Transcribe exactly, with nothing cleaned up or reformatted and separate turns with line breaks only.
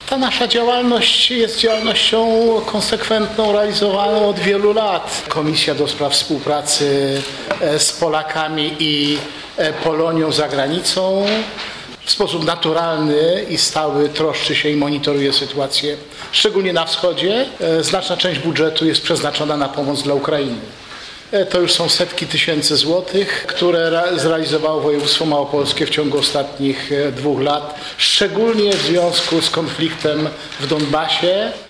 Ta nasza działalność jest działalnością konsekwentną, realizowaną od wielu lat. Komisja do spraw współpracy z Polakami i Polonią za granicą w sposób naturalny i stały troszczy się i monitoruje sytuację, szczególnie na wschodzie. Znaczna część budżetu jest przeznaczona na pomoc dla Ukrainy. To już są setki tysięcy złotych, które zrealizowało województwo małopolskie w ciągu ostatnich dwóch lat, szczególnie w związku z konfliktem w Donbasie.